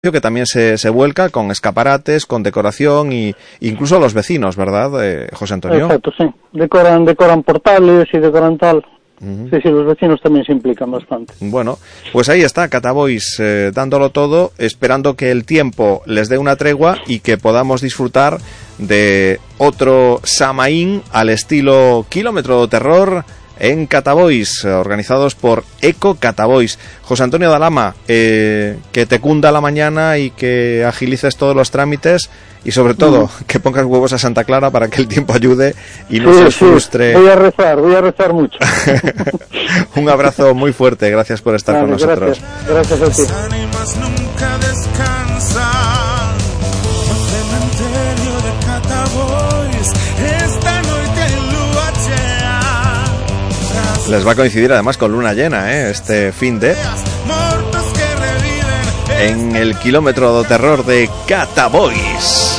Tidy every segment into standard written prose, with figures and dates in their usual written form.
que también se vuelca con escaparates, con decoración y incluso los vecinos, ¿verdad, José Antonio? Exacto, sí. Decoran portales y decoran tal. Sí, los vecinos también se implican bastante. Bueno, pues ahí está Catabois dándolo todo, esperando que el tiempo les dé una tregua y que podamos disfrutar de otro Samaín al estilo Kilómetro Terror en Catabois, organizados por Eco Catabois. José Antonio Dalama, que te cunda la mañana y que agilices todos los trámites y sobre todo que pongas huevos a Santa Clara para que el tiempo ayude y no se frustre. Voy a rezar mucho. Un abrazo muy fuerte, gracias por estar con nosotros. Gracias a ti. Les va a coincidir además con luna llena, este fin de en el Kilómetro Terror de Catabois.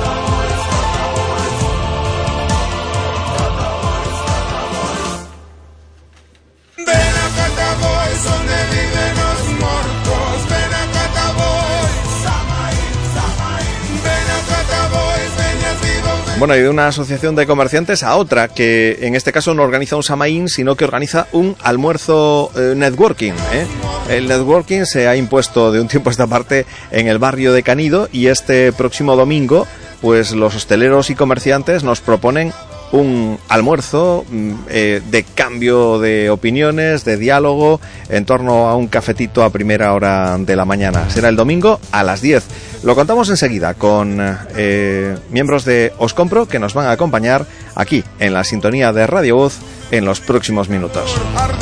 Bueno, y de una asociación de comerciantes a otra, que en este caso no organiza un Samaín, sino que organiza un almuerzo networking. El networking se ha impuesto de un tiempo a esta parte en el barrio de Canido y este próximo domingo, pues los hosteleros y comerciantes nos proponen un almuerzo de cambio de opiniones, de diálogo, en torno a un cafetito a primera hora de la mañana. Será el domingo a las 10. Lo contamos enseguida con miembros de Os Compro que nos van a acompañar aquí en la sintonía de Radio Voz en los próximos minutos.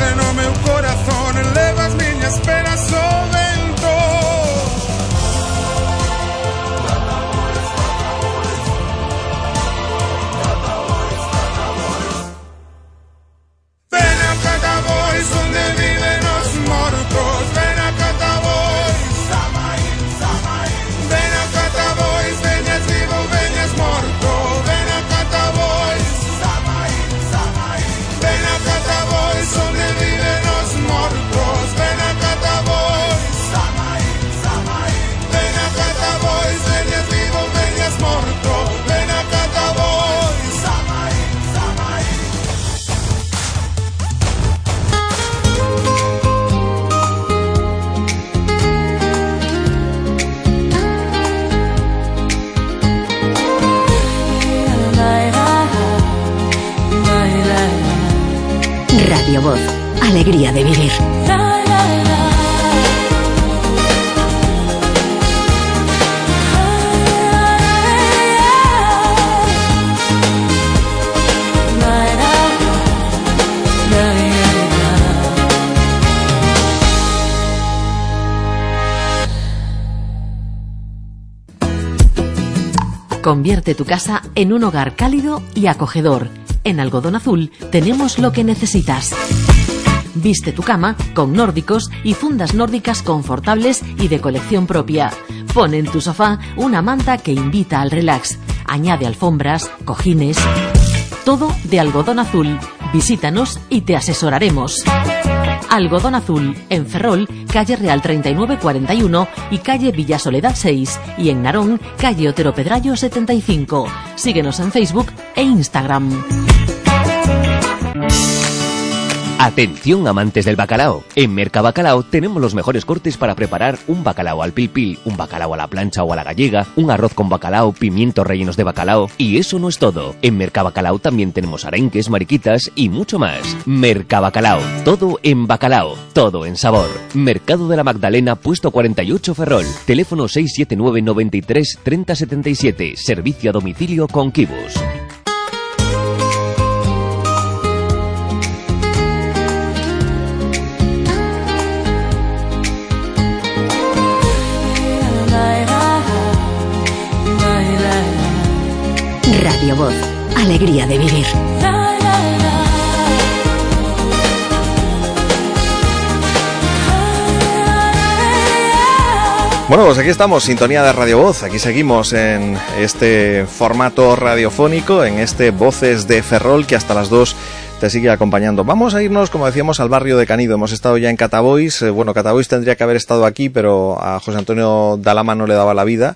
Radio Voz, alegría de vivir. Convierte tu casa en un hogar cálido y acogedor. En Algodón Azul tenemos lo que necesitas. Viste tu cama con nórdicos y fundas nórdicas confortables y de colección propia. Pon en tu sofá una manta que invita al relax. Añade alfombras, cojines. Todo de Algodón Azul. Visítanos y te asesoraremos. Algodón Azul, en Ferrol, calle Real 3941 y calle Villasoledad 6, y en Narón, calle Otero Pedrayo 75. Síguenos en Facebook e Instagram. Atención amantes del bacalao. En Mercabacalao tenemos los mejores cortes para preparar un bacalao al pil pil, un bacalao a la plancha o a la gallega, un arroz con bacalao, pimientos rellenos de bacalao. Y eso no es todo. En Mercabacalao también tenemos arenques, mariquitas y mucho más. Mercabacalao. Todo en bacalao. Todo en sabor. Mercado de la Magdalena, puesto 48 Ferrol. Teléfono 679 93 30 77. Servicio a domicilio con Kibus. Radio Voz, alegría de vivir. Bueno, pues aquí estamos, sintonía de Radio Voz. Aquí seguimos en este formato radiofónico, en este Voces de Ferrol, que hasta las 2 te sigue acompañando. Vamos a irnos, como decíamos, al barrio de Canido. Hemos estado ya en Catabois. Bueno, Catabois tendría que haber estado aquí, pero a José Antonio Dalama no le daba la vida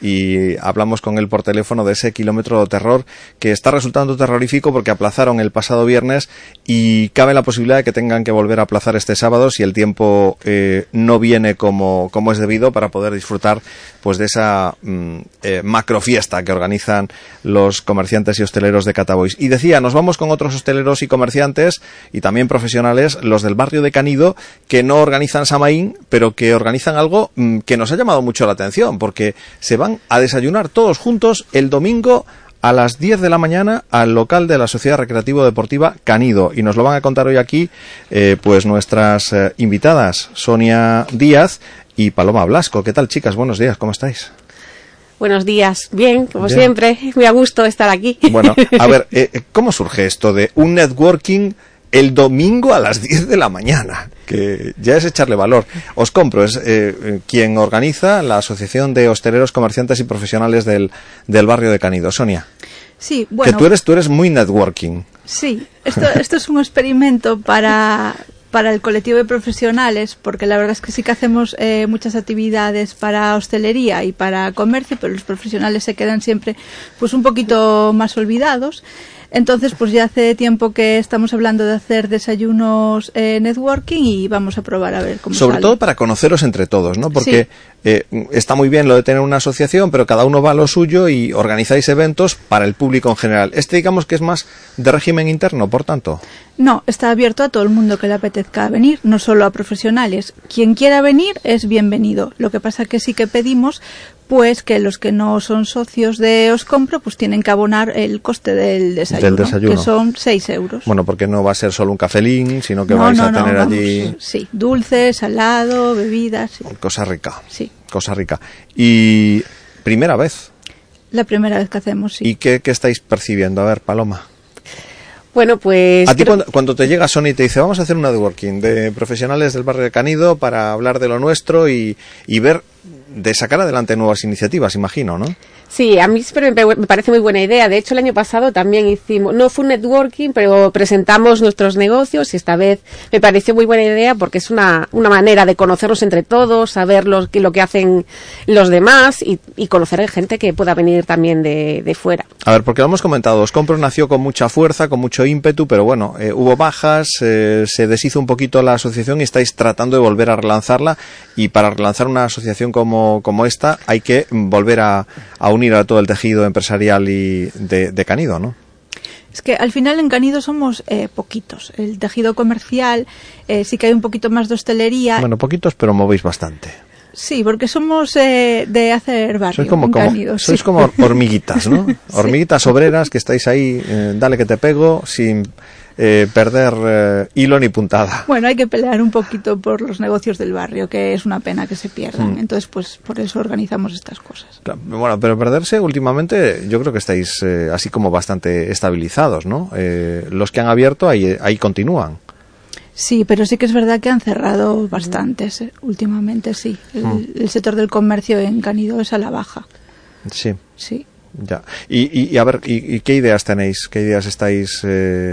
y hablamos con él por teléfono de ese kilómetro de terror que está resultando terrorífico porque aplazaron el pasado viernes y cabe la posibilidad de que tengan que volver a aplazar este sábado si el tiempo no viene como es debido para poder disfrutar pues de esa macrofiesta que organizan los comerciantes y hosteleros de Catabois. Y decía, nos vamos con otros hosteleros y comerciantes y también profesionales, los del barrio de Canido, que no organizan Samaín, pero que organizan algo que nos ha llamado mucho la atención, porque se van a desayunar todos juntos el domingo a las 10 de la mañana al local de la Sociedad Recreativo Deportiva Canido. Y nos lo van a contar hoy aquí pues nuestras invitadas, Sonia Díaz y Paloma Blasco. ¿Qué tal, chicas? Buenos días, ¿cómo estáis? Buenos días, bien, como siempre, muy a gusto estar aquí. Bueno, a ver, ¿cómo surge esto de un networking el domingo a las 10 de la mañana? Que ya es echarle valor. Os compro, es quien organiza la Asociación de Hosteleros, Comerciantes y Profesionales del barrio de Canido. Sonia. Sí, bueno. Que tú eres muy networking. Sí, esto es un experimento para el colectivo de profesionales, porque la verdad es que sí que hacemos muchas actividades para hostelería y para comercio, pero los profesionales se quedan siempre pues un poquito más olvidados. Entonces, pues ya hace tiempo que estamos hablando de hacer desayunos networking y vamos a probar a ver cómo Sobre sale. todo para conoceros entre todos, ¿no? Porque sí. Está muy bien lo de tener una asociación, pero cada uno va a lo suyo y organizáis eventos para el público en general. Digamos que es más de régimen interno, por tanto. No, está abierto a todo el mundo que le apetezca venir, no solo a profesionales. Quien quiera venir es bienvenido. Lo que pasa que sí que pedimos pues que los que no son socios de Os Compro pues tienen que abonar el coste del desayuno, que son 6 euros. Bueno, porque no va a ser solo un cafelín, sino que vais a tener allí... Sí, dulce, salado, bebidas. Sí. Cosa rica. Sí. Cosa rica. ¿Y primera vez? La primera vez que hacemos, sí. ¿Y qué estáis percibiendo? A ver, Paloma. Bueno, pues... A ti cuando te llega Sony y te dice, vamos a hacer un networking de profesionales del barrio de Canido para hablar de lo nuestro y ver, de sacar adelante nuevas iniciativas, imagino, ¿no? Sí, a mí siempre me parece muy buena idea. De hecho, el año pasado también hicimos, no fue un networking, pero presentamos nuestros negocios y esta vez me pareció muy buena idea porque es una manera de conocernos entre todos, saber lo que hacen los demás y conocer a gente que pueda venir también de fuera. A ver, porque lo hemos comentado, Os Compro nació con mucha fuerza, con mucho ímpetu, pero bueno, hubo bajas, se deshizo un poquito la asociación y estáis tratando de volver a relanzarla, y para relanzar una asociación como esta hay que volver a unir a todo el tejido empresarial y de Canido, ¿no? Es que al final en Canido somos poquitos. El tejido comercial sí que hay un poquito más de hostelería. Bueno, poquitos, pero movéis bastante. Sí, porque somos de hacer barrio. Sois como hormiguitas, ¿no? Sí. Hormiguitas obreras que estáis ahí, dale que te pego, sin perder hilo ni puntada. Bueno, hay que pelear un poquito por los negocios del barrio, que es una pena que se pierdan. Entonces, pues por eso organizamos estas cosas. Bueno, pero perderse últimamente, yo creo que estáis así como bastante estabilizados, ¿no? Los que han abierto ahí continúan. Sí, pero sí que es verdad que han cerrado bastantes últimamente, sí. El sector del comercio en Canido es a la baja. Sí. Sí. Ya. Y a ver, ¿y qué ideas tenéis? ¿Qué ideas estáis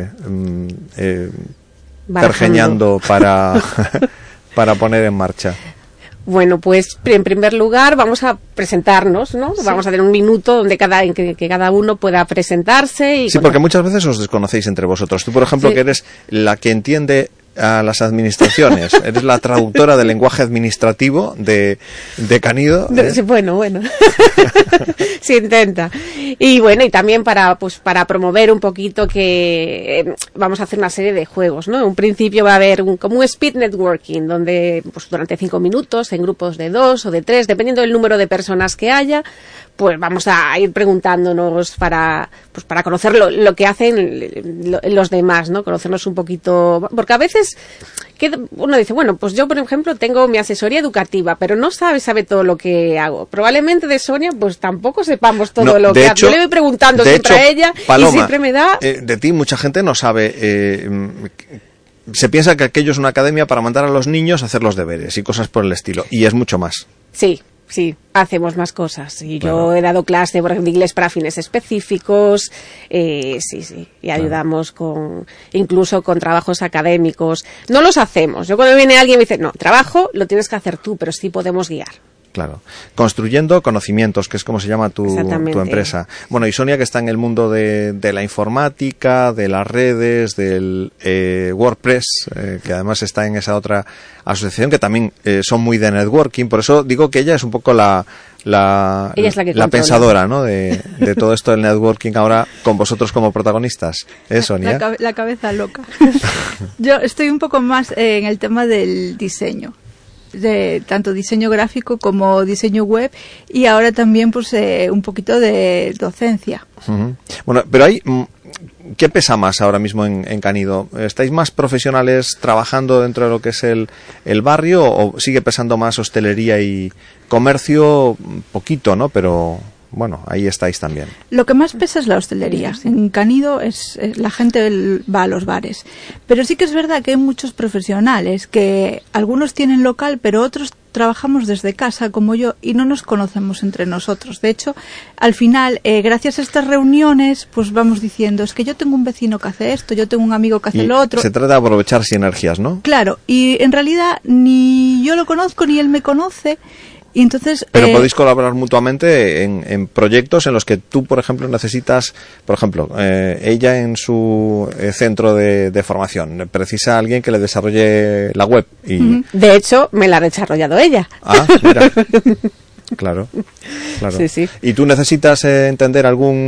pergeñando para poner en marcha? Bueno, pues en primer lugar vamos a presentarnos, ¿no? Sí. Vamos a tener un minuto donde que cada uno pueda presentarse. Sí, porque muchas veces os desconocéis entre vosotros. Tú, por ejemplo, sí, que eres la que entiende a las administraciones, eres la traductora del lenguaje administrativo de Canido. Sí, bueno. Se intenta. Y bueno, y también para promover un poquito que vamos a hacer una serie de juegos, ¿no? En un principio va a haber como un speed networking, donde pues durante 5 minutos, en grupos de 2 o de 3, dependiendo del número de personas que haya, pues vamos a ir preguntándonos para conocer lo que hacen los demás, ¿no? Conocernos un poquito, porque a veces uno dice, bueno, pues yo por ejemplo tengo mi asesoría educativa, pero no sabe todo lo que hago. Probablemente de Sonia pues tampoco sepamos todo lo que hace. Yo le voy preguntando siempre a ella, Paloma, y siempre me da... de ti mucha gente no sabe... se piensa que aquello es una academia para mandar a los niños a hacer los deberes y cosas por el estilo, y es mucho más. Sí. Sí, hacemos más cosas. Y yo he dado clase, por ejemplo, de inglés para fines específicos. Sí. Y ayudamos incluso con trabajos académicos. No los hacemos. Yo cuando viene alguien y me dice, no, trabajo lo tienes que hacer tú, pero sí podemos guiar. Claro. Construyendo conocimientos, que es como se llama tu empresa. Bueno, y Sonia, que está en el mundo de la informática, de las redes, del WordPress, que además está en esa otra asociación, que también son muy de networking. Por eso digo que ella es un poco la pensadora, ¿no? de todo esto del networking ahora con vosotros como protagonistas. Sonia. La cabeza loca. Yo estoy un poco más en el tema del diseño. De tanto diseño gráfico como diseño web, y ahora también pues un poquito de docencia. Uh-huh. Bueno, pero hay ¿qué pesa más ahora mismo en Canido? ¿Estáis más profesionales trabajando dentro de lo que es el barrio, o sigue pesando más hostelería y comercio? Poquito, ¿no? Pero bueno, ahí estáis también. Lo que más pesa es la hostelería. En Canido la gente va a los bares. Pero sí que es verdad que hay muchos profesionales que algunos tienen local, pero otros trabajamos desde casa, como yo, y no nos conocemos entre nosotros. De hecho, al final, gracias a estas reuniones, pues vamos diciendo, es que yo tengo un vecino que hace esto, yo tengo un amigo que hace lo otro. Se trata de aprovechar sinergias, ¿no? Claro, y en realidad ni yo lo conozco ni él me conoce. Y entonces, pero podéis colaborar mutuamente en proyectos en los que tú, por ejemplo, necesitas, por ejemplo, ella en su centro de formación precisa a alguien que le desarrolle la web. Y... De hecho, me la ha desarrollado ella. Ah, mira. Claro. Sí. ¿Y tú necesitas entender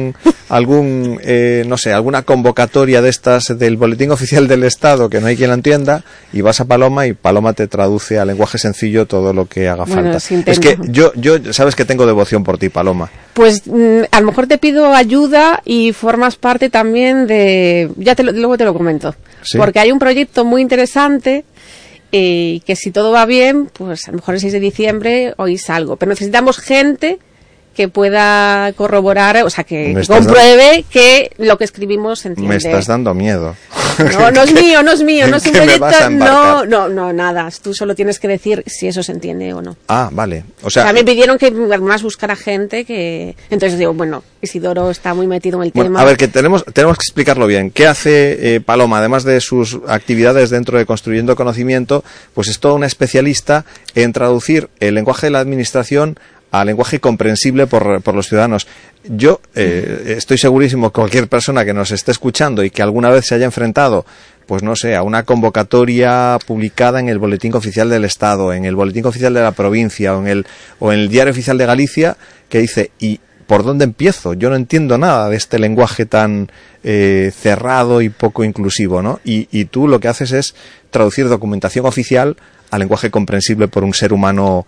no sé, alguna convocatoria de estas del Boletín Oficial del Estado que no hay quien la entienda, y vas a Paloma y Paloma te traduce a lenguaje sencillo todo lo que haga falta? Es que yo sabes que tengo devoción por ti, Paloma. Pues a lo mejor te pido ayuda y formas parte también de... luego te lo comento. ¿Sí? Porque hay un proyecto muy interesante que si todo va bien, pues a lo mejor el 6 de diciembre oís algo. Pero necesitamos gente que pueda corroborar, o sea, que compruebe que lo que escribimos se entiende. Me estás dando miedo. No es mío, no es un proyecto, no, nada. Tú solo tienes que decir si eso se entiende o no. Ah, vale. O sea, me pidieron que además buscara gente que... Entonces digo, bueno, Isidoro está muy metido en el tema. A ver, que tenemos que explicarlo bien. ¿Qué hace Paloma? Además de sus actividades dentro de Construyendo Conocimiento, pues es toda una especialista en traducir el lenguaje de la administración a lenguaje comprensible por los ciudadanos. Yo estoy segurísimo que cualquier persona que nos esté escuchando y que alguna vez se haya enfrentado, pues no sé, a una convocatoria publicada en el Boletín Oficial del Estado, en el Boletín Oficial de la Provincia o en el Diario Oficial de Galicia, que dice, ¿y por dónde empiezo? Yo no entiendo nada de este lenguaje tan cerrado y poco inclusivo, ¿no? Y tú lo que haces es traducir documentación oficial a lenguaje comprensible por un ser humano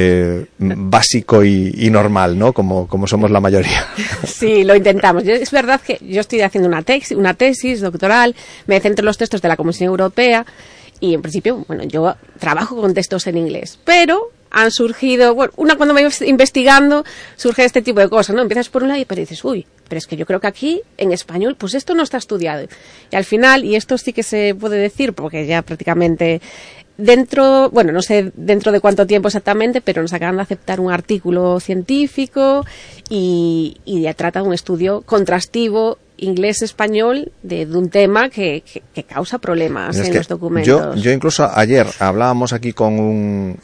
básico y normal, ¿no? Como somos la mayoría. Sí, lo intentamos. Es verdad que yo estoy haciendo una tesis doctoral, me centro en los textos de la Comisión Europea y en principio, bueno, yo trabajo con textos en inglés, pero han surgido, bueno, cuando me voy investigando surge este tipo de cosas, ¿no? Empiezas por un lado y dices, uy, pero es que yo creo que aquí, en español, pues esto no está estudiado. Y al final, y esto sí que se puede decir, porque ya prácticamente no sé dentro de cuánto tiempo exactamente, pero nos acaban de aceptar un artículo científico y ya trata de un estudio contrastivo inglés-español de un tema que causa problemas en los documentos. Yo incluso ayer hablábamos aquí con un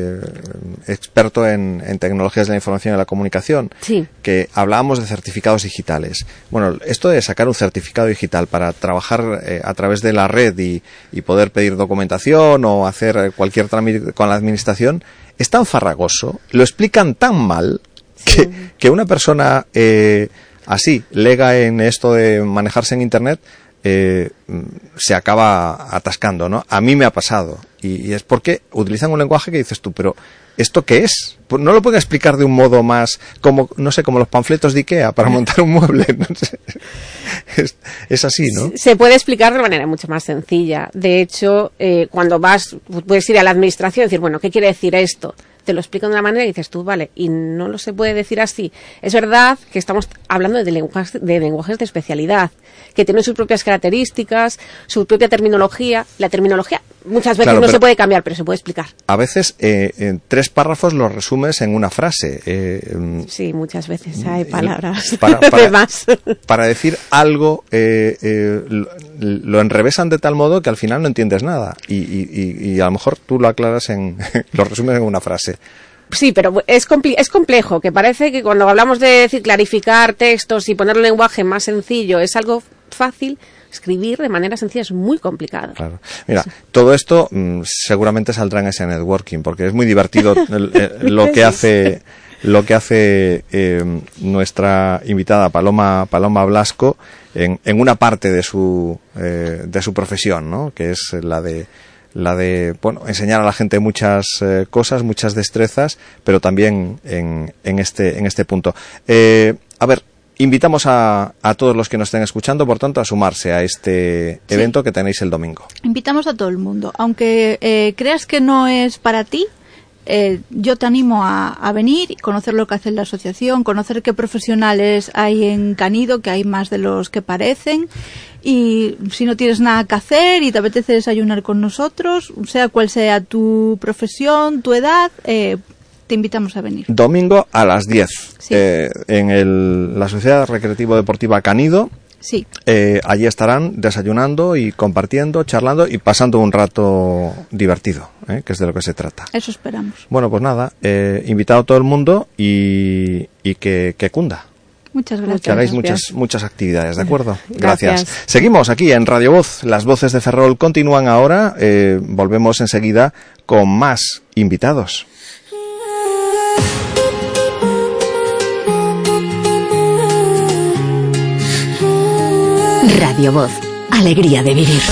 experto en tecnologías de la información y la comunicación, sí, que hablábamos de certificados digitales. Bueno, esto de sacar un certificado digital para trabajar a través de la red y poder pedir documentación o hacer cualquier trámite con la administración es tan farragoso, lo explican tan mal que una persona así, lega en esto de manejarse en Internet, se acaba atascando, ¿no? A mí me ha pasado. Y es porque utilizan un lenguaje que dices tú, pero ¿esto qué es? No lo pueden explicar de un modo más, como los panfletos de Ikea para montar un mueble. No sé. Es así, ¿no? Se puede explicar de manera mucho más sencilla. De hecho, cuando puedes ir a la administración y decir, bueno, ¿qué quiere decir esto? Te lo explico de una manera y dices tú, vale, y no lo se puede decir así. Es verdad que estamos hablando de lenguajes de especialidad, que tienen sus propias características, su propia terminología. La terminología muchas veces no se puede cambiar, pero se puede explicar. A veces en 3 párrafos los resumes en una frase. Sí, muchas veces hay palabras para más. Para decir algo lo enrevesan de tal modo que al final no entiendes nada y a lo mejor tú lo aclaras lo resumes en una frase. Sí, pero es complejo, que parece que cuando hablamos de decir clarificar textos y poner el lenguaje más sencillo es algo fácil. Escribir de manera sencilla es muy complicado. Claro. Mira, todo esto seguramente saldrá en ese networking, porque es muy divertido lo que hace nuestra invitada Paloma Blasco en una parte de su profesión, ¿no? Que es la de enseñar a la gente muchas cosas, muchas destrezas, pero también en este punto. A ver, invitamos a todos los que nos estén escuchando, por tanto, a sumarse a este evento que tenéis el domingo. Invitamos a todo el mundo. Aunque creas que no es para ti, yo te animo a venir y conocer lo que hace la asociación, conocer qué profesionales hay en Canido, que hay más de los que parecen. Y si no tienes nada que hacer y te apetece desayunar con nosotros, sea cual sea tu profesión, tu edad, te invitamos a venir. Domingo a las 10, sí. En la Sociedad Recreativo Deportiva Canido. Sí. Allí estarán desayunando y compartiendo, charlando y pasando un rato divertido, que es de lo que se trata. Eso esperamos. Bueno, pues nada, invitado a todo el mundo y que cunda. Muchas gracias. Que hagáis muchas actividades, ¿de acuerdo? Gracias. Seguimos aquí en Radio Voz. Las voces de Ferrol continúan ahora. Volvemos enseguida con más invitados. Radio Voz. Alegría de vivir.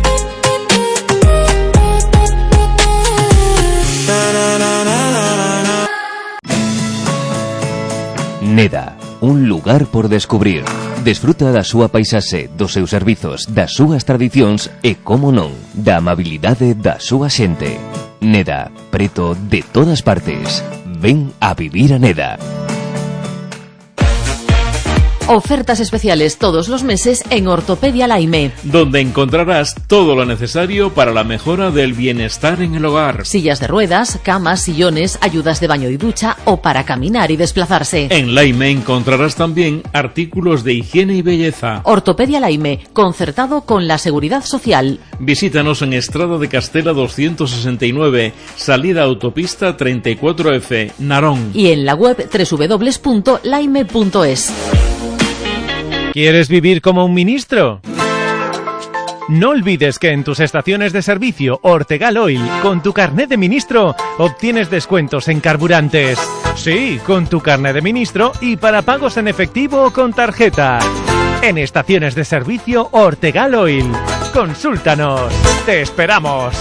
Neda, un lugar por descubrir. Desfruta da súa paisaxe, dos seus servizos, das súas tradicións e, como non, da amabilidade da súa xente. Neda, preto de todas partes. Ven a vivir a Neda. Ofertas especiales todos los meses en Ortopedia Laime, donde encontrarás todo lo necesario para la mejora del bienestar en el hogar. Sillas de ruedas, camas, sillones, ayudas de baño y ducha o para caminar y desplazarse. En Laime encontrarás también artículos de higiene y belleza. Ortopedia Laime, concertado con la Seguridad Social. Visítanos en Estrada de Castela 269, salida autopista 34F, Narón. Y en la web www.laime.es. ¿Quieres vivir como un ministro? No olvides que en tus estaciones de servicio Ortegal Oil, con tu carnet de ministro, obtienes descuentos en carburantes. Sí, con tu carnet de ministro y para pagos en efectivo o con tarjeta. En estaciones de servicio Ortegal Oil. Consúltanos. ¡Te esperamos!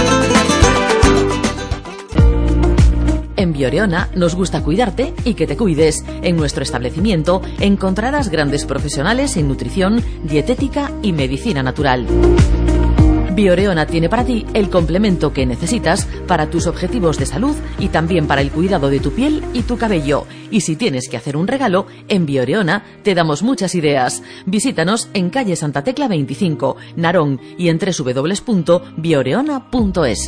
En Bioreona nos gusta cuidarte y que te cuides. En nuestro establecimiento encontrarás grandes profesionales en nutrición, dietética y medicina natural. Bioreona tiene para ti el complemento que necesitas para tus objetivos de salud y también para el cuidado de tu piel y tu cabello. Y si tienes que hacer un regalo, en Bioreona te damos muchas ideas. Visítanos en calle Santa Tecla 25, Narón, y en www.bioreona.es.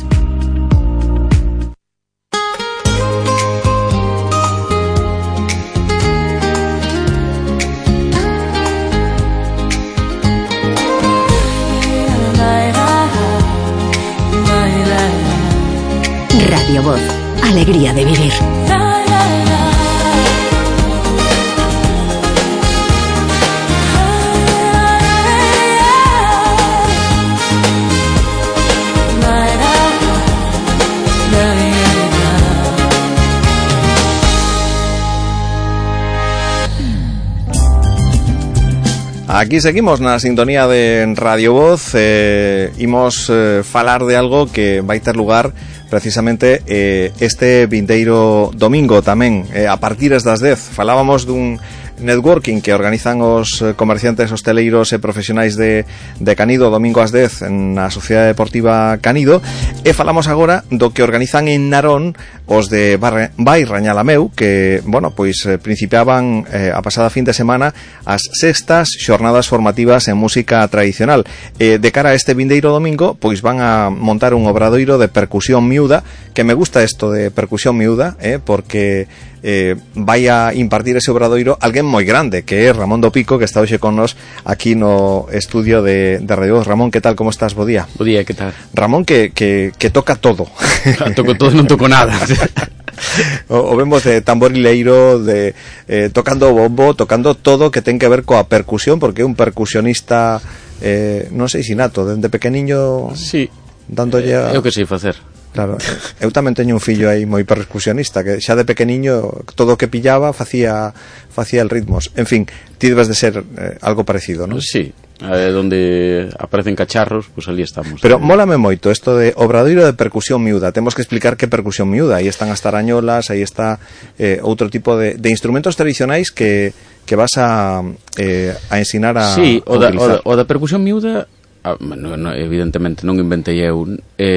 Radio Voz, alegría de vivir. Aquí seguimos na sintonía de Radio Voz. Imos falar de algo que vai ter lugar precisamente este vindeiro domingo tamén, a partir das 10. Falábamos dun networking que organizan os comerciantes hosteleiros e profesionais de Canido domingo ás 10 na Sociedade Deportiva Canido, e falamos agora do que organizan en Narón os de Vai Rañalameu, que, bueno, pois principiaban a pasada fin de semana as sextas xornadas formativas en música tradicional. De cara a este vindeiro domingo, pois van a montar un obradoiro de percusión miúda, que me gusta isto de percusión miúda, porque vai a impartir ese obradoiro alguén moi grande, que é Ramón do Pico, que está hoxe con nos aquí no estudio de Radio Voz. Ramón, que tal, como estás? Bo día. Bo día, que tal? Ramón que toca todo. Toco todo, non toco nada. O vemos de tamborileiro, de tocando bombo, tocando todo que ten que ver coa percusión, porque é un percusionista non sei se nato, dende pequeniño. Sí, dándolle a... eu que sei facer. Claro, eu tamén teño un fillo aí moi percusionista, que xa de pequeniño todo o que pillaba facía el ritmos. En fin, ti debes de ser algo parecido, non? Sí, donde aparecen cacharros, pues ali estamos. Pero mólame moito isto de obradoiro de percusión miúda. Temos que explicar que percusión miúda. Aí están as tarañolas, aí está outro tipo de instrumentos tradicionais que vas a ensinar a sí, utilizar. O da percusión miúda, evidentemente non inventei eu.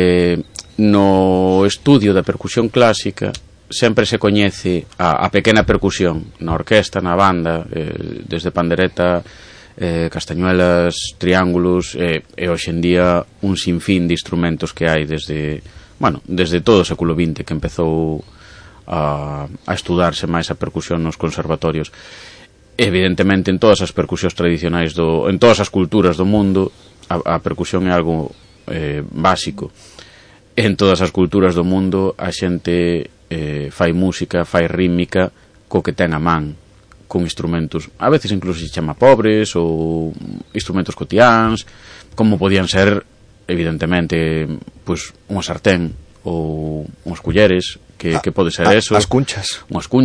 No estudio da percusión clásica sempre se coñece a pequena percusión na orquesta, na banda, desde pandereta, castañuelas, triángulos, e hoxe en día un sinfín de instrumentos que hai desde todo o século XX, que empezou a estudarse máis a percusión nos conservatorios. Evidentemente, en todas as percusións tradicionais en todas as culturas do mundo, a percusión é algo básico. En todas as culturas do mundo a xente fai música, fai rítmica co que ten a man, con instrumentos, a veces incluso se chama pobres ou instrumentos cotiáns, como podían ser evidentemente pois unha sartén ou unhas culleres, que pode ser eso, as cunchas,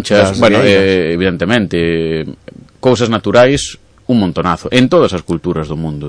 evidentemente cousas naturais un montonazo en todas as culturas do mundo.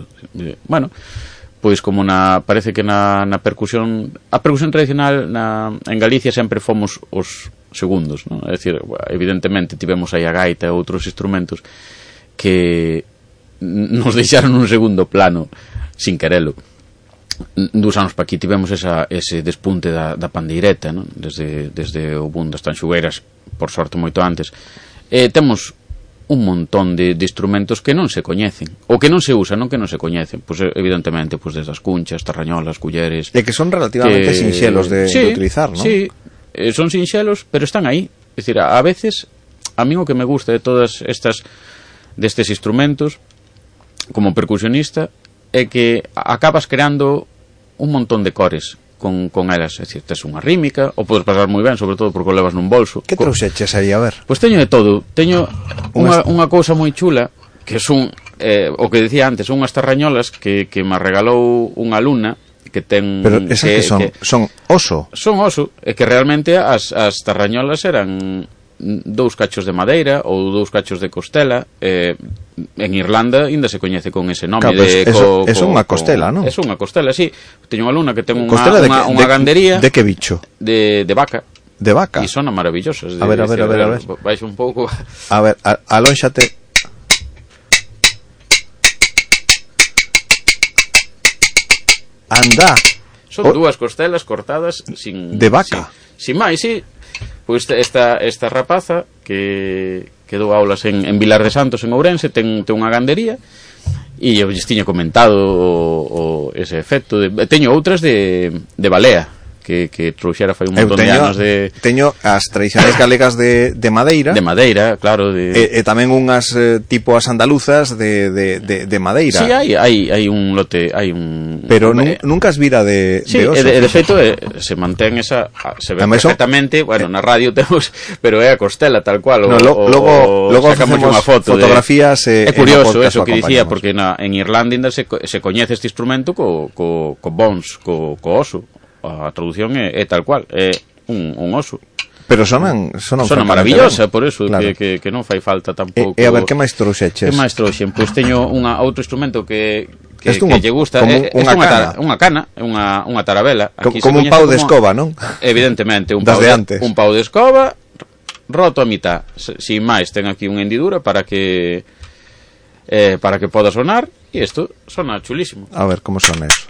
Pois como parece que na percusión, a percusión tradicional en Galicia sempre fomos os segundos, non? É dicir, evidentemente tivemos aí a gaita e outros instrumentos que nos deixaron un segundo plano sin querelo. 2 anos pa aquí tivemos ese despunte da pandeireta, non? Desde o boom das tanxugueiras, por sorte moito antes. Temos un montón de instrumentos que non se coñecen, ou que non se usan, non que non se coñecen, pois evidentemente desde as cunchas, tarrañolas, culleres, e que son relativamente sinxelos de utilizar, non? Sí, son sinxelos, pero están aí. É dicir, a veces a mí o que me gusta de todas destes instrumentos como percusionista é que acabas creando un montón de cores con elas, é dicir, tes unha rítmica, ou podes pasar moi ben, sobre todo porque o levas nun bolso. Que trouxeches aí, a ver? Pois teño de todo. Teño unha cousa moi chula, que son o que decía antes, unhas tarrañolas que me regalou unha alumna que ten... Pero esas que son oso? Son oso, e que realmente as tarrañolas eran 2 cachos de madeira ou 2 cachos de costela. En Irlanda ainda se coñece con ese nome. Claro, é unha costela, non? É unha costela, sí. Teño unha alumna que ten unha gandería. De que bicho? De vaca. De vaca? E sona maravillosas. A ver. Vais un pouco... A ver, alónxate. Anda. Son 2 costelas cortadas sin... De vaca? Sin máis, sí. Pois esta rapaza que dou aulas en Vilar de Santos, en Ourense, ten unha gandería, e eu lles tiña comentado ese efecto. Teño outras de balea, que trouxera fai un montón de anos de... Teño as tradicionais galegas de madeira. De madeira, claro. E tamén unhas tipo as andaluzas de madeira. Sí, hai un lote, hai un... Pero nunca as vira de oso. Sí, de feito se mantén esa... Se ve perfectamente, bueno, na radio temos, pero é a costela tal cual. Logo sacamos unha foto, fotografías. É curioso eso que dicía, porque en Irlanda ainda se coñece este instrumento co bones, co oso. A traducción é tal cual, é un oso. Pero sona maravillosa, por eso, claro. que non fai falta tampouco. E a ver, que máis trouxeches? Que máis trouxen? Pois teño outro instrumento que lle gusta, unha cana, unha tarabela. Como un pau de escoba, non? Evidentemente, un pau de escoba, roto a mitad. Sin máis, ten aquí unha hendidura para que poda sonar, e isto sona chulísimo. A ver, como sona eso?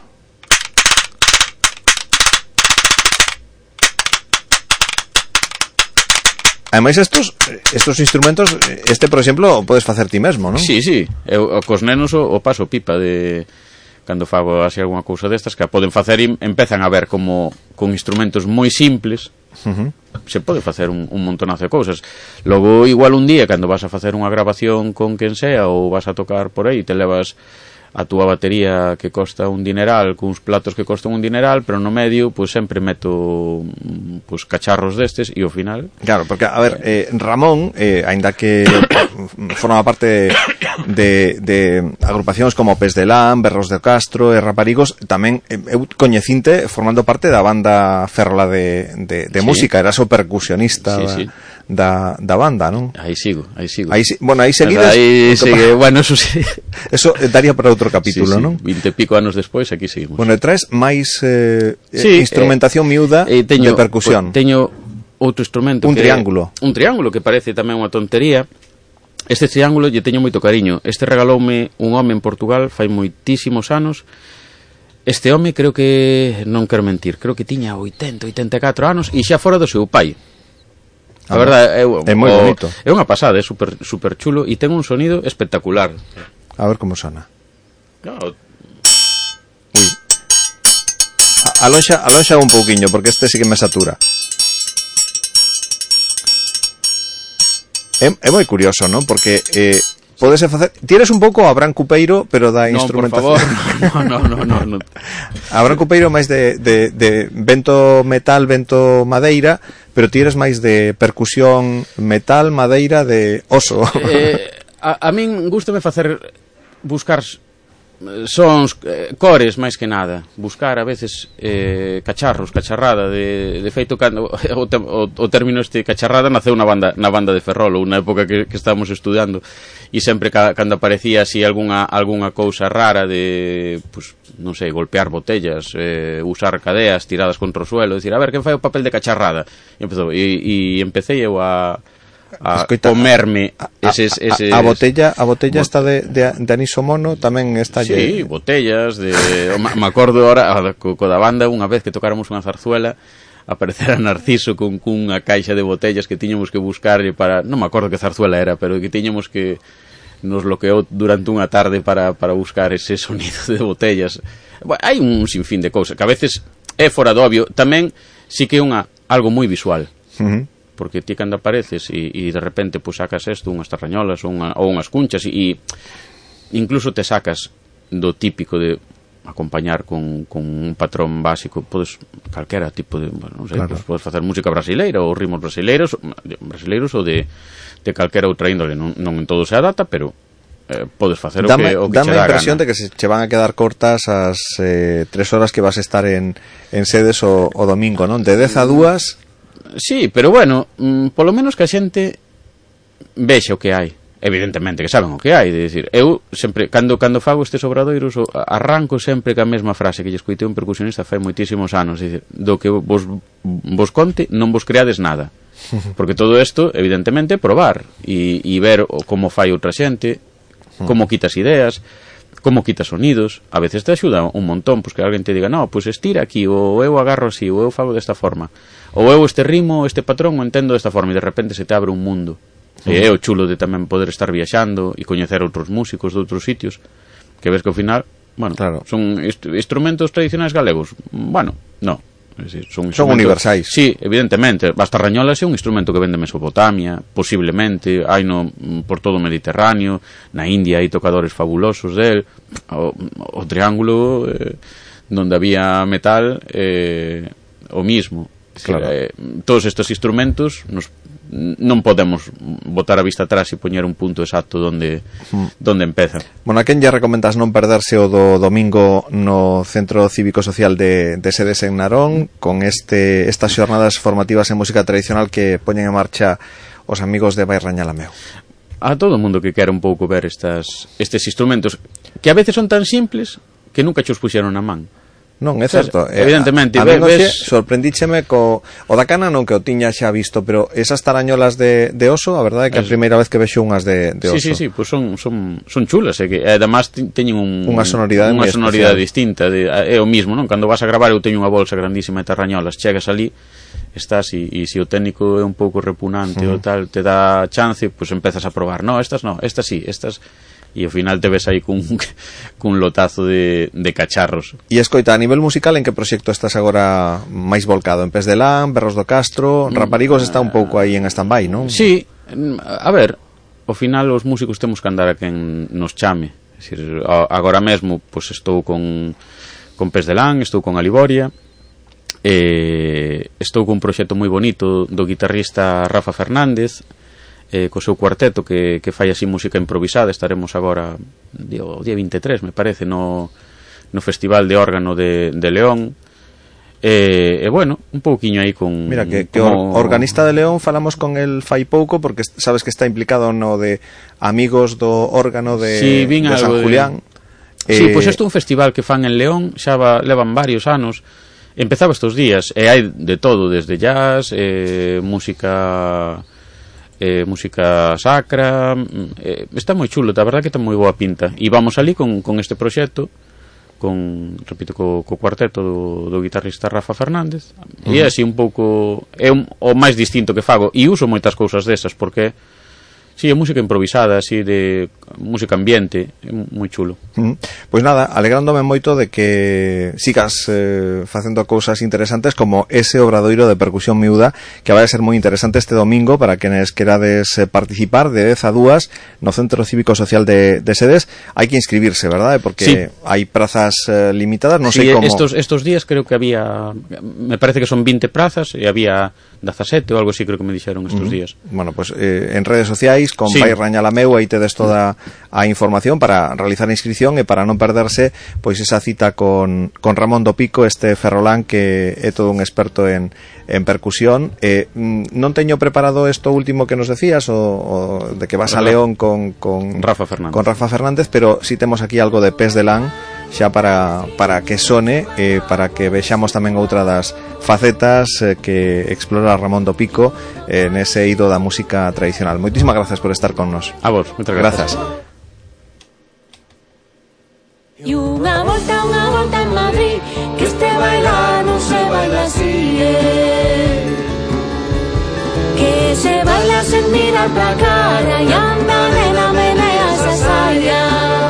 Ademais, estos instrumentos, por exemplo, o podes facer ti mesmo, non? Sí, eu cos nenos o paso pipa de cando fago así alguna cousa destas, que a poden facer e empezan a ver como con instrumentos moi simples se pode facer un montonazo de cousas. Logo, igual un día, cando vas a facer unha grabación con quen sea ou vas a tocar por aí, te levas a túa batería que costa un dineral, cuns platos que costan un dineral, pero no medio, pois sempre meto cacharros destes e ao final... Claro, porque, a ver, Ramón, aínda que forma parte de agrupacións como Pes de Lán, Berros de Castro e Raparigos, tamén eu coñecinte formando parte da banda Ferrola de música, eras o percusionista da banda, non? Aí sigo. Bueno, aí seguides... Aí sigue, bueno, eso sí. Eso daría para outro capítulo, non? 20 e pico anos despois, aquí seguimos. Bueno, e traes máis instrumentación miúda de percusión. Teño outro instrumento. Un triángulo. Un triángulo que parece tamén unha tontería. Este triángulo lle teño moito cariño. Este regaloume un home en Portugal fai moitísimos anos. Este home creo que, non quero mentir, creo que tiña 84 anos e xa fora do seu pai. A verdade, é moi bonito. É unha pasada, é super chulo e ten un sonido espectacular. A ver como sona. Claro. Ui. Alonxa un pouquiño, porque este sí que me satura. É moi curioso, non? Porque podese facer... Tires un pouco a Abraham Cupeiro, pero da instrumentación. No. Abraham Cupeiro máis de vento metal, vento madeira, pero tires máis de percusión metal, madeira, de oso. A min gústame buscar sons, cores máis que nada, buscar a veces cacharrada de feito, cando o término este cacharrada naceu na banda de Ferrol, unha época que estábamos estudiando, e sempre cando aparecía así algunha cousa rara de, pues, non sei, golpear botellas, usar cadeas tiradas contra o suelo, decir, a ver, quen fai o papel de cacharrada? E empecé eu a comerme eses... A botella esta de Aniso Mono tamén está Sí, botellas me acordo ahora co da banda, unha vez que tocáramos unha zarzuela, aparecera Narciso con cunha caixa de botellas que tiñamos que buscarlle para... Non me acordo que zarzuela era, pero que tiñamos que... Nos bloqueou durante unha tarde para buscar ese sonido de botellas. Bueno, hai un sinfín de cousas que a veces é fora do obvio. Tamén sí que é algo moi visual. Porque ti cando apareces e de repente pues, sacas isto, unhas tarrañolas ou unhas cunchas e incluso te sacas do típico de acompañar con un patrón básico, podes calquera tipo de, bueno, non sei, claro. Pues, podes facer música brasileira ou ritmos brasileiros ou de calquera outra índole, non en todo se adapta, pero podes facer o que che dá gana. Dame a impresión de que se che van a quedar cortas as 3 horas que vas a estar en sedes o domingo, non? De 10 a 2. Sí, pero bueno, polo menos que a xente vexe o que hai. Evidentemente que saben o que hai, de decir, eu sempre cando fago estes obradoiros arranco sempre ca mesma frase que lle escoitei un percusionista fai moitísimos anos, dicir, do que vos conte non vos creades nada. Porque todo isto, evidentemente, probar e ver como fai outra xente, como quitas ideas, como quitas sonidos. A veces te axuda un montón, pues que alguén te diga, no, pues estira aquí, ou eu agarro así, ou eu fago desta forma, ou eu este ritmo, este patrón o entendo desta forma, e de repente se te abre un mundo. E é o chulo de tamén poder estar viaxando e coñecer outros músicos de outros sitios, que ves que ao final, bueno, claro, son instrumentos tradicionais galegos. Bueno, no, son universais. Sí, evidentemente. As tarrañolas é un instrumento que vende Mesopotamia, posiblemente, hai por todo o Mediterráneo, na India hai tocadores fabulosos del. O triángulo, donde había metal, o mismo. Claro. Todos estes instrumentos non podemos botar a vista atrás e poñer un punto exacto donde empeza. Bueno, a quen lle recomendas non perderse o do domingo no Centro Cívico Social de Sedes en Narón, con estas xornadas formativas en música tradicional que poñen en marcha os amigos de Vai Rañalameu? A todo o mundo que quera un pouco ver estes instrumentos, que a veces son tan simples que nunca chos puxeron na man, Non, é certo. Evidentemente, a mí sorprendícheme o da cana non que o tiña xa visto, pero esas tarañolas de oso, a verdade é que a primeira vez que vexo unhas de oso. Sí, pues son chulas, que además teñen unha sonoridade distinta, é o mismo, non? Cando vas a gravar eu teño unha bolsa grandísima de tarrañolas, chegas ali, estás e se o técnico é un pouco repugnante ou tal, te dá chance, pues empezas a probar, estas sí, estas e ao final te ves aí cun lotazo de cacharros. E escoita, a nivel musical, en que proxecto estás agora máis volcado? En Pés de Lán, Berros do Castro, Raparigos está un pouco aí en stand-by, non? Sí, a ver, ao final os músicos temos que andar a quen nos chame. É dicir, agora mesmo pues, estou con Pés de Lán, estou con Aliboria, estou con un proxecto moi bonito do guitarrista Rafa Fernández, co seu cuarteto que fai así música improvisada. Estaremos agora o día 23, me parece, no Festival de Órgano de León, bueno, un pouquiño aí con... Mira, que organista de León falamos con el fai pouco, porque sabes que está implicado no de Amigos do Órgano de San Julián. Sí, pois isto é un festival que fan en León, xa levan varios anos. Empezaba estes días, e hai de todo, desde jazz, música sacra, está moi chulo, a verdade que está moi boa pinta, e vamos ali con este proxecto, repito, co cuarteto do guitarrista Rafa Fernández, e é así un pouco, é o máis distinto que fago, e uso moitas cousas desas, porque sí, é música improvisada, así de música ambiente, é moi chulo. Pois nada, alegrándome moito de que sigas facendo cousas interesantes como ese obradoiro de percusión miúda, que vai a ser moi interesante este domingo para quenes querades participar de 10 a 2 no Centro Cívico Social de Sedes. Hai que inscribirse, verdade? Porque hai prazas limitadas, non sei como... Estos días creo que había, me parece que son 20 prazas, e había 17 ou algo así, creo que me dixeron estos días. Bueno, pues en redes sociais con Pai Rañalameu, aí tedes toda a información para realizar a inscripción e para non perderse pois esa cita con Ramón do Pico, este ferrolán que é todo un experto en percusión. Non teño preparado isto último que nos decías, o de que vas a León con Rafa Fernández, pero si temos aquí algo de Pés de Lán xa para que sone, para que vexamos tamén outra das facetas que explora Ramón do Pico nese eido da música tradicional. Moitísimas grazas por estar con nos. A vos, moitas grazas. E unha volta en Madrid, que este bailar non se baila así, que se baila sen mirar pra cara, e anda nena, menea esa saya,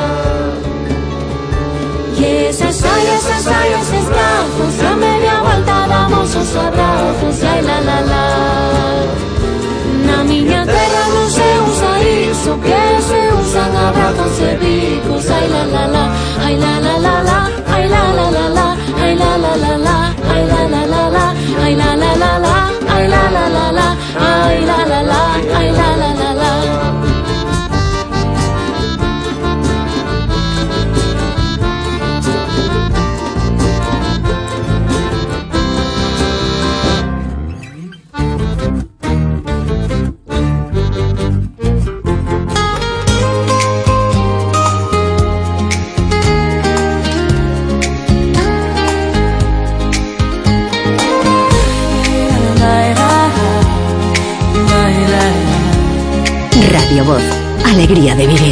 e esa saya, eses brazos, a media volta damos os abrazos, ai la la la. Na miña terra non se usa iso, que se usan abrazos e bicos, ai la la la, ai la la la la, ai la la la la, ai la la la la, ai la la la la, ai la la la la, ai la la la la, ai la la la, ai la la la la. Radio Voz, alegría de vivir.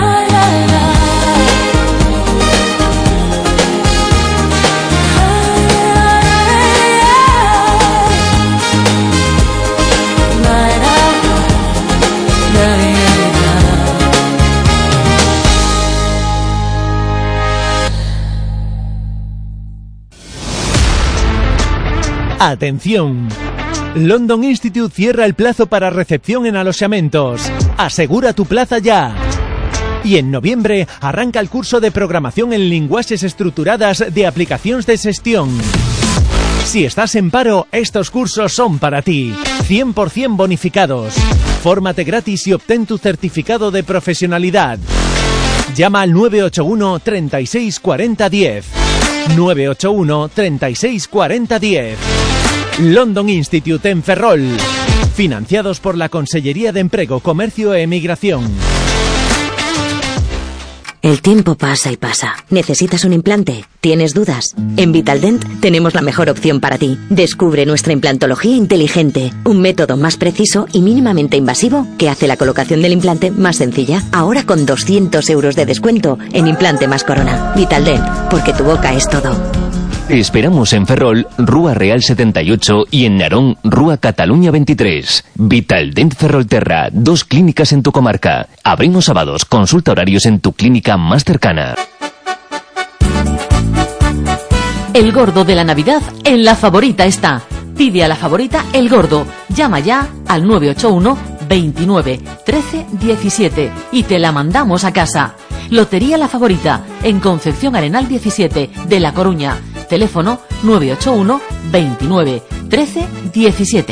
Atención. London Institute cierra el plazo para recepción en alojamientos. Asegura tu plaza ya. Y en noviembre arranca el curso de programación en linguaxes estructuradas de aplicacións de xestión. Si estás en paro, estos cursos son para ti. 100% bonificados. Fórmate gratis y obtén tu certificado de profesionalidad. Llama al 981 36 40 10. 981 36 40 10. London Institute en Ferrol. Financiados por la Consellería de Emprego, Comercio e Emigración. El tiempo pasa y pasa. ¿Necesitas un implante? ¿Tienes dudas? En Vitaldent tenemos la mejor opción para ti. Descubre nuestra implantología inteligente, un método más preciso y mínimamente invasivo que hace la colocación del implante más sencilla. Ahora con 200 euros de descuento en implante más corona. Vitaldent, porque tu boca es todo. Te esperamos en Ferrol, Rúa Real 78 y en Narón, Rúa Cataluña 23. Vitaldent Ferrolterra, 2 clínicas en tu comarca. Abrimos sábados, consulta horarios en tu clínica más cercana. El gordo de la Navidad en La Favorita está. Pide a La Favorita el gordo. Llama ya al 981 29 13 17 y te la mandamos a casa. Lotería La Favorita, en Concepción Arenal 17 de La Coruña. Teléfono 981 29 13 17.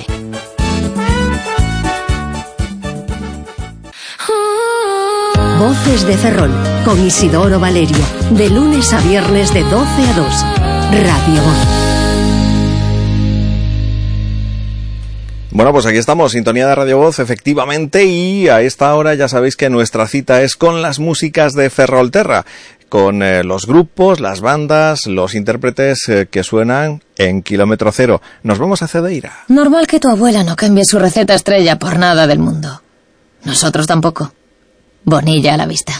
Voces de Ferrol, con Isidoro Valerio, de lunes a viernes de 12 a 2. Radio Voz. Bueno, pues aquí estamos, sintonía de Radio Voz, efectivamente, y a esta hora ya sabéis que nuestra cita es con las músicas de Ferrolterra, con los grupos, las bandas, los intérpretes que suenan en Kilómetro Cero. Nos vamos a Cedeira. Normal que tu abuela no cambie su receta estrella por nada del mundo. Nosotros tampoco. Bonilla a la vista.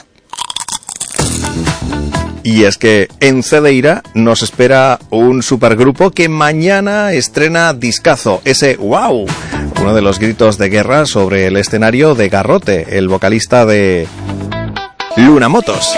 Y es que en Cedeira nos espera un supergrupo que mañana estrena discazo, ese wow, uno de los gritos de guerra sobre el escenario de Garrote, el vocalista de Luna Motos.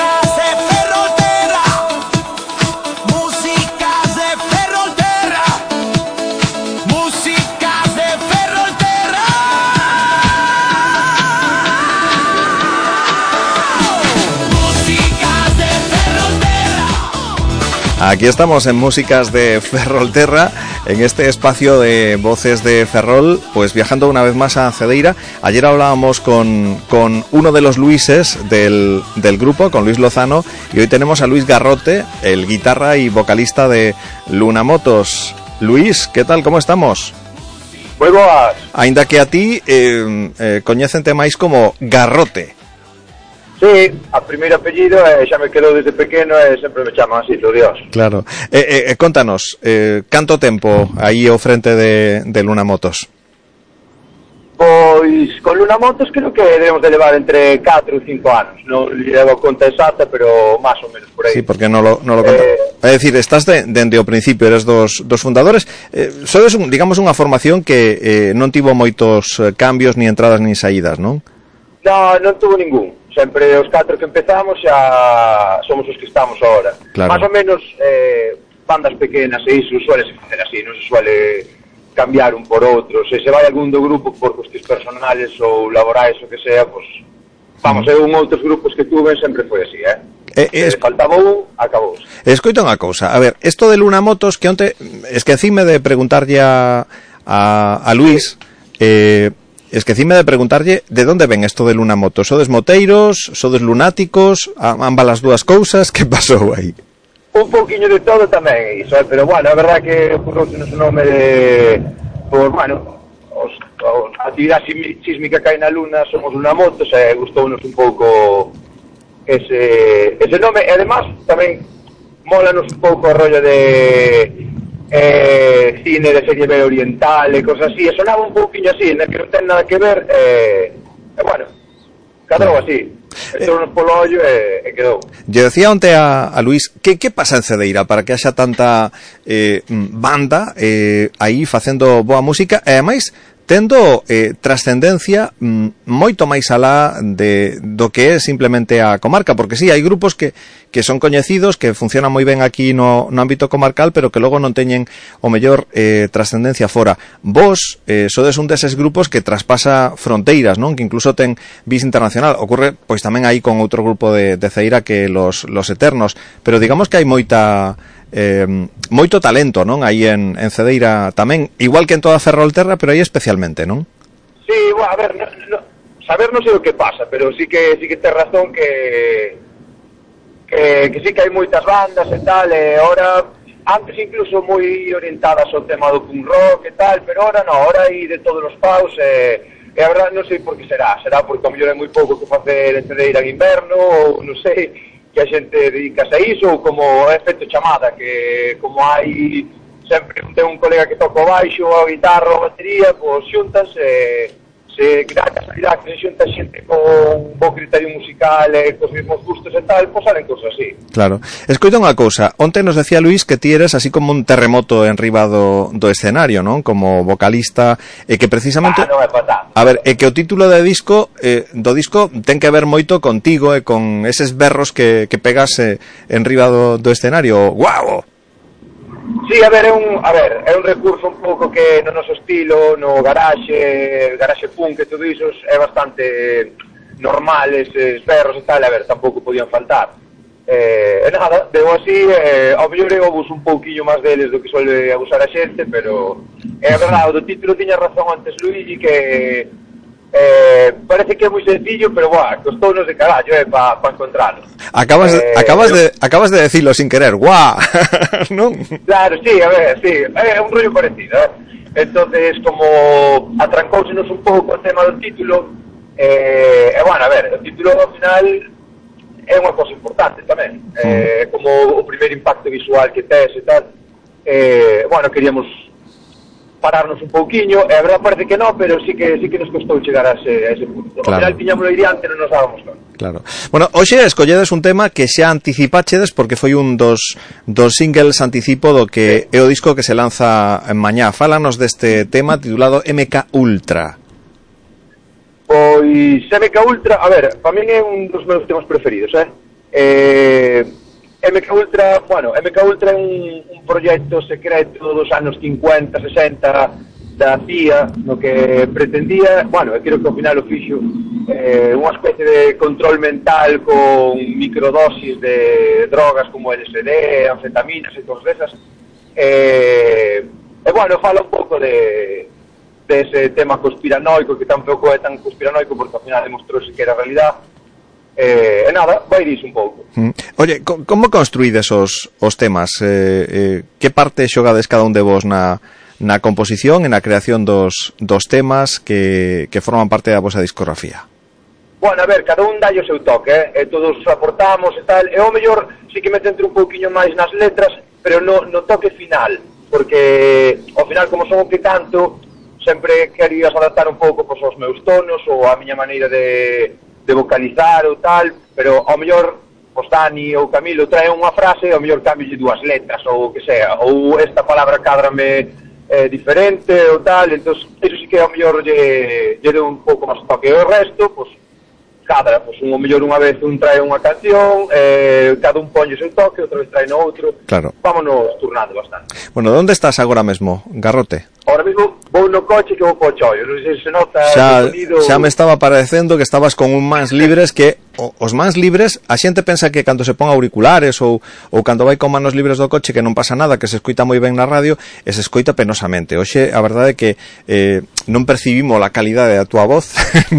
Aquí estamos en Músicas de Ferrolterra, en este espacio de Voces de Ferrol, pues viajando una vez más a Cedeira. Ayer hablábamos con uno de los Luises del grupo, con Luis Lozano, y hoy tenemos a Luis Garrote, el guitarra y vocalista de Luna Motos. Luis, ¿qué tal? ¿Cómo estamos? Moi boas. Ainda que a ti coñécente máis como Garrote. Sí, a primeiro apellido xa me quedou desde pequeno e sempre me chaman así, do Dios. Claro. Contanos, canto tempo aí ao frente de Luna Motos? Pois, con Luna Motos creo que debemos de levar entre 4 ou 5 anos. Non levo conta exacta, pero máis ou menos por aí. Sí, porque non lo conta. É dicir, estás dende o principio, eres dos fundadores. Sodes, digamos, unha formación que non tivo moitos cambios, ni entradas, ni saídas, non? Non tuvo ningún. Sempre os 4 que empezamos xa somos os que estamos ahora. Claro. Más ou menos bandas pequenas e iso suele facer así, non se suele cambiar un por outro. Se vai algún do grupo por cuestións personales ou laborais o que sea, pues vamos, un outros grupos que tuve sempre foi así, faltaba un, acabou. Escoita unha cousa, a ver, isto de Luna Motos que onte esquecime de preguntarlle a Luis, esquecime de preguntarlle de onde ven isto de Luna Motos. Sodes moteiros, sodes lunáticos, ambas as dúas cousas, que pasou aí? Un pouquiño de todo tamén iso, pero bueno, a verdad que puxounos un nome de, por, bueno, a actividade sísmica que hai na Luna somos Luna Motos e gustounos un pouco ese nome, e además tamén mólanos un pouco o rollo de cine de serie B oriental e cosas así, e sonaba un pouquinho así, que non ten nada que ver, bueno, cadou así, entrou polo ollo e quedou. Yo decía onte a Luis, que pasa en Cedeira para que haxa tanta banda aí facendo boa música, e ademais tendo trascendencia moito máis alá do que é simplemente a comarca, porque sí, hai grupos que son coñecidos, que funcionan moi ben aquí no ámbito comarcal, pero que logo non teñen o mellor trascendencia fora. Vos sodes un deses grupos que traspasa fronteiras, non? Que incluso ten vis internacional. Ocurre pois tamén aí con outro grupo de Cedeira que los Eternos, pero digamos que hai moito talento, non? Aí en Cedeira tamén, igual que en toda Ferrolterra, pero aí especialmente, non? Sí, bueno, a ver, saber non sei o que pasa, pero sí que tes razón que sí que hai moitas bandas e tal, e ahora, antes incluso moi orientadas ao tema do punk rock e tal, pero ahora non, ahora hai de todos os paus, e a verdade non sei por que será porque a mellor é moi pouco que facer en Cedeira en inverno, ou non sei, a xente dedicase a iso, ou como efecto chamada, que como hai sempre ten un colega que toca o baixo, a guitarra, a batería, pois xuntas, se dá a casualidade que se xunta xente con un bo criterio musical e cos mesmos gustos e tal, pois salen cousas así. Claro. Escoita unha cousa, onte nos decía Luís que ti eres así como un terremoto en riba do escenario, non? Como vocalista, e que precisamente... non é para tanto. A ver, e que o título do disco ten que ver moito contigo e con eses berros que pegas en riba do escenario. Guau! Sí, a ver, é un recurso un pouco que no noso estilo, no garaxe punk e todo iso é bastante normal, eses berros e tal, a ver, tampouco podían faltar. E nada, debo así, ao mellor eu abuso un pouquillo máis deles do que suele abusar a xente, pero é verdade, o do título tiña razón antes Luigi, que parece que é moi sencillo, pero costounos de carallo para encontrarlo. Acabas de decirlo sin querer, guau, non? Claro, sí, a ver, sí, é un rollo parecido, entonces como atrancóusenos un pouco o tema do título, bueno, a ver, o título ao final é unha cosa importante tamén, como o primeiro impacto visual que tes e tal, bueno, queríamos pararnos un pouquiño, e a verdade parece que non, pero sí que nos costou chegar a ese punto. Claro. Ao final tiñámoslo adiante, non nos dábamos conta. Claro. Bueno, hoxe escolledes un tema que xa anticipachedes porque foi un dos singles anticipo do que é o disco que se lanza en mañá. Fálanos deste tema titulado MK Ultra. Pois MK Ultra, a ver, para min é un dos meus temas preferidos, MK Ultra, bueno, MK Ultra é un proxecto secreto dos anos 50, 60 da CIA, no que pretendía, bueno, creo que ao final o fixo unha especie de control mental con microdosis de drogas como LSD, anfetaminas e todas esas, e bueno, fala un pouco de ese tema conspiranoico, que tampouco é tan conspiranoico porque ao final demostrouse que era realidad. E nada, vai disso un pouco. Oye, como construídes os temas? Que parte xogades cada un de vos na composición e na creación dos temas que forman parte da vosa discografía? Bueno, a ver, cada un dai o seu toque, todos aportamos e tal, e ao mellor sí que me centro un pouquiño máis nas letras, pero no toque final, porque ao final, como son o que canto, sempre querías adaptar un pouco aos meus tonos ou a miña maneira de vocalizar ou tal, pero ao mellor os Dani ou Camilo traen unha frase e ao mellor cambio dúas letras ou o que sea, ou esta palabra cádrame diferente ou tal, entón eso sí que ao mellor lle deu un pouco máis toque. O resto, pois, cadra, pois ao mellor unha vez un trae unha canción, cada un ponlle o seu toque, outra vez trae no outro. Claro. Vámonos turnando bastante. Bueno, onde estás agora mesmo, Garrote? Ahora mesmo vou no coche que vou po chollo, non sei se nota o sonido. Xa me estaba parecendo que estabas con un mans libres que os mans libres, a xente pensa que cando se pon auriculares ou cando vai con manos libres do coche que non pasa nada, que se escoita moi ben na radio e se escoita penosamente. Hoxe a verdade é que non percibimos a calidade da túa voz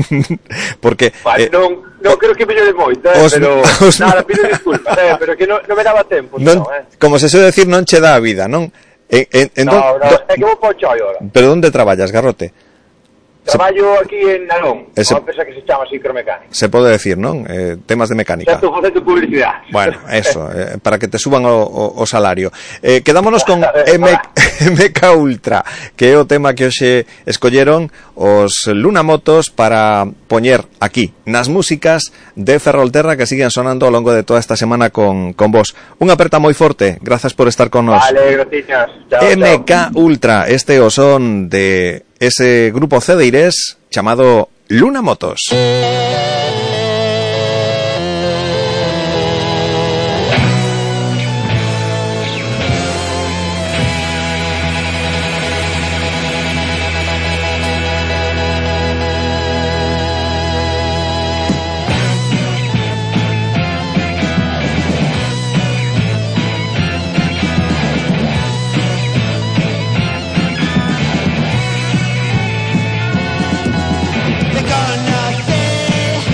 porque non creo que mellore moito, pero nada, pido disculpas, pero que non me daba tempo, como se suele decir, non che dá a vida, non? No, é que vou po chollo ahora. Pero onde traballas, Garrote? Traballo aquí en Nalón, unha empresa que se chama Sincromecánica. Se pode decir, non? Temas de mecánica. Certo, facendo publicidade. Bueno, eso, para que te suban o salario. Quedámonos con MK Ultra, que é o tema que hoxe escolleron os Lunamotos para poñer aquí nas músicas de Ferrolterra que siguen sonando ao longo de toda esta semana con vos. Unha aperta moi forte, grazas por estar con nos. Vale, gracias. MK Ultra, este o son de ese grupo cedeirés chamado Lunamotos. They're gonna say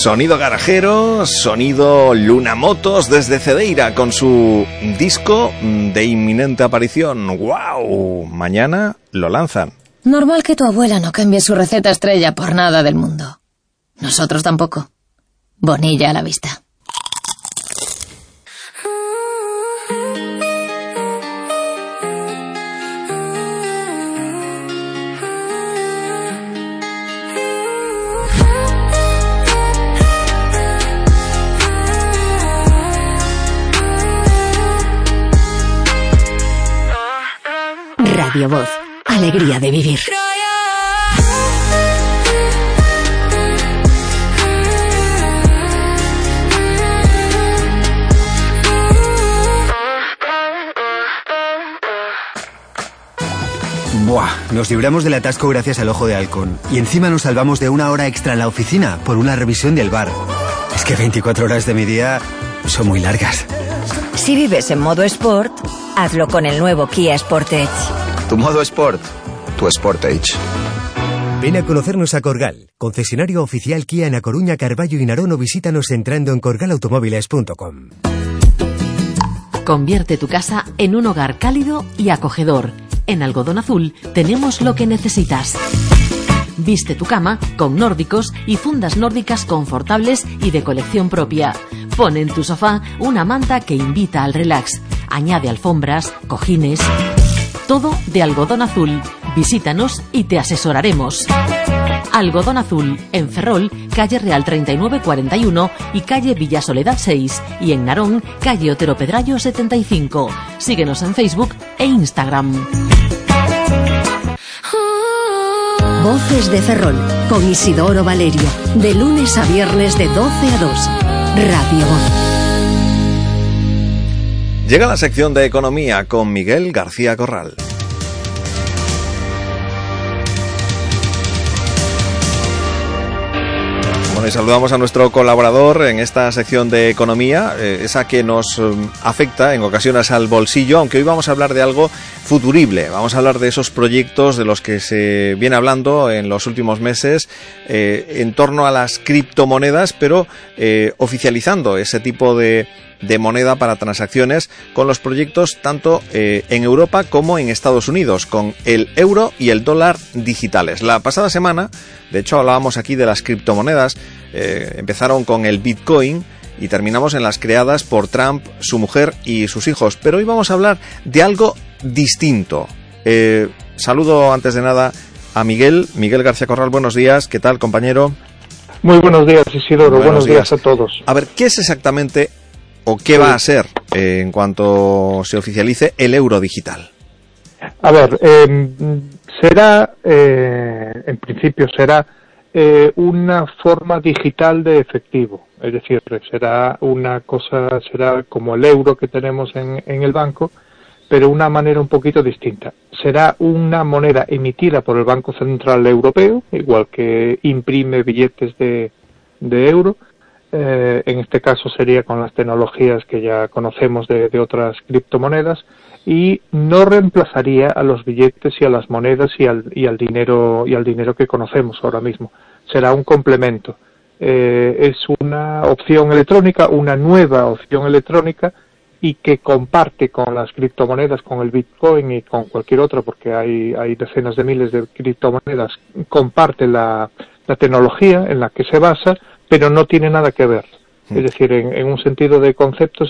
Sonido garajero, sonido Lunamotos desde Cedeira con su disco de inminente aparición. ¡Wow! Mañana lo lanzan. Normal que tu abuela no cambie su receta estrella por nada del mundo. Nosotros tampoco. Bonilla a la vista. Radio Voz, alegría de vivir. Buah, nos libramos del atasco gracias al Ojo de Halcón. Y encima nos salvamos de una hora extra en la oficina por una revisión del bar. Es que 24 horas de mi día son muy largas. Si vives en modo Sport, hazlo con el nuevo Kia Sportage. Tu modo Sport, tu Sportage. Ven a conocernos a Corgal, concesionario oficial Kia en A Coruña, Carballo y Narón, o visítanos entrando en corgalautomóviles.com. Convierte tu casa en un hogar cálido y acogedor. En Algodón Azul tenemos lo que necesitas. Viste tu cama con nórdicos y fundas nórdicas confortables y de colección propia. Pon en tu sofá una manta que invita al relax. Añade alfombras, cojines... Todo de Algodón Azul. Visítanos y te asesoraremos. Algodón Azul, en Ferrol, calle Real 3941 y calle Villa Soledad 6. Y en Narón, calle Otero Pedrayo 75. Síguenos en Facebook e Instagram. Voces de Ferrol, con Isidoro Valerio. De lunes a viernes de 12 a 2. Radio Voz. Llega la sección de Economía con Miguel García Corral. Bueno, y saludamos a nuestro colaborador en esta sección de Economía, esa que nos afecta en ocasiones al bolsillo, aunque hoy vamos a hablar de algo futurible. Vamos a hablar de esos proyectos de los que se viene hablando en los últimos meses en torno a las criptomonedas, pero oficializando ese tipo de moneda para transacciones con los proyectos tanto en Europa como en Estados Unidos, con el euro y el dólar digitales. La pasada semana, de hecho, hablábamos aquí de las criptomonedas, empezaron con el Bitcoin y terminamos en las creadas por Trump, su mujer y sus hijos. Pero hoy vamos a hablar de algo distinto. Saludo antes de nada a Miguel García Corral. Buenos días, ¿qué tal, compañero? Muy buenos días, Isidoro. Buenos días a todos. A ver, ¿qué es exactamente o qué va a ser en cuanto se oficialice el euro digital? A ver, será, en principio será una forma digital de efectivo, es decir, será como el euro que tenemos en el banco, pero una manera un poquito distinta. Será una moneda emitida por el Banco Central Europeo, igual que imprime billetes de euro. En este caso sería con las tecnologías que ya conocemos de otras criptomonedas, y no reemplazaría a los billetes y a las monedas y al dinero que conocemos ahora mismo. Será un complemento. Es una opción electrónica, una nueva opción electrónica, y que comparte con las criptomonedas, con el Bitcoin y con cualquier otra, porque hay decenas de miles de criptomonedas, comparte la tecnología en la que se basa, pero no tiene nada que ver. Es decir, en un sentido de concepto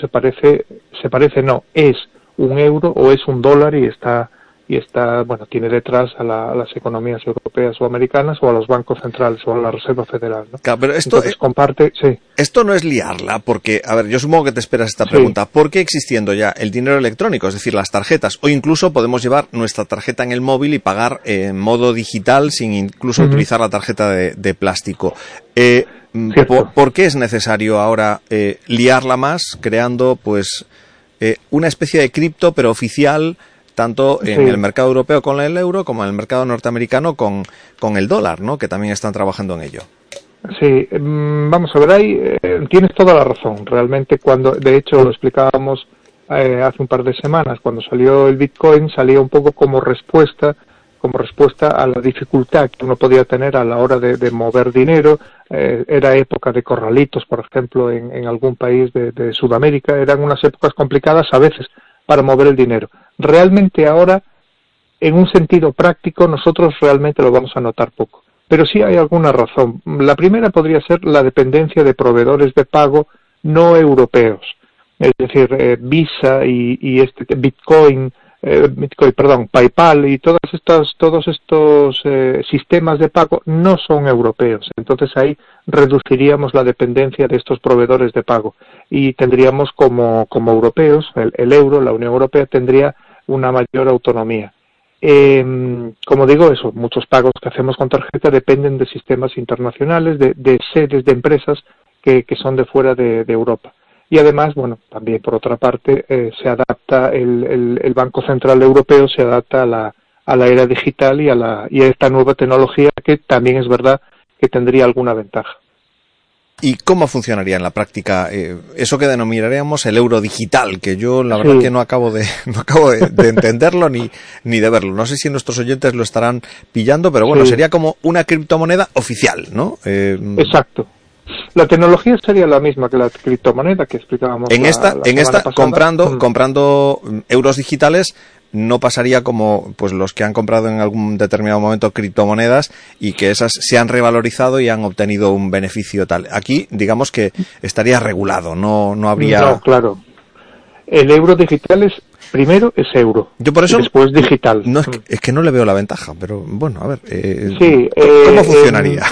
es un euro o es un dólar y está, bueno, tiene detrás a las economías europeas o americanas o a los bancos centrales o a la Reserva Federal, ¿no? Claro, pero esto comparte, sí. Esto no es liarla, porque, a ver, yo supongo que te esperas esta pregunta. ¿Por qué existiendo ya el dinero electrónico, es decir, las tarjetas, o incluso podemos llevar nuestra tarjeta en el móvil y pagar en modo digital sin incluso utilizar la tarjeta de plástico? ¿Por qué es necesario ahora liarla más, creando pues una especie de cripto, pero oficial, tanto en el mercado europeo con el euro como en el mercado norteamericano con el dólar, ¿no? Que también están trabajando en ello? Sí, vamos a ver, ahí tienes toda la razón. Realmente, de hecho lo explicábamos hace un par de semanas, cuando salió el Bitcoin, salía un poco como respuesta como respuesta a la dificultad que uno podía tener a la hora de mover dinero. Era época de corralitos, por ejemplo, en algún país de Sudamérica. Eran unas épocas complicadas a veces para mover el dinero. Realmente ahora, en un sentido práctico, nosotros realmente lo vamos a notar poco. Pero sí hay alguna razón. La primera podría ser la dependencia de proveedores de pago no europeos. Es decir, Visa y Bitcoin, PayPal y todos estos sistemas de pago no son europeos. Entonces ahí reduciríamos la dependencia de estos proveedores de pago y tendríamos como europeos, el euro, la Unión Europea tendría una mayor autonomía. Como digo, muchos pagos que hacemos con tarjeta dependen de sistemas internacionales, de sedes de empresas que son de fuera de Europa. Y además, bueno, también por otra parte, se adapta el Banco Central Europeo se adapta a la era digital y a esta nueva tecnología que también es verdad que tendría alguna ventaja. ¿Y cómo funcionaría en la práctica eso que denominaríamos el euro digital? Que yo la verdad que no acabo de entenderlo ni de verlo. No sé si nuestros oyentes lo estarán pillando, pero bueno, sería como una criptomoneda oficial, ¿no? Exacto. La tecnología sería la misma que la criptomoneda que explicábamos. En esta comprando euros digitales no pasaría como pues los que han comprado en algún determinado momento criptomonedas y que esas se han revalorizado y han obtenido un beneficio tal. Aquí, digamos que estaría regulado, no habría... No, claro. El euro digital primero es euro. Yo por eso y después digital. No, es que no le veo la ventaja, pero bueno, a ver. ¿Cómo funcionaría?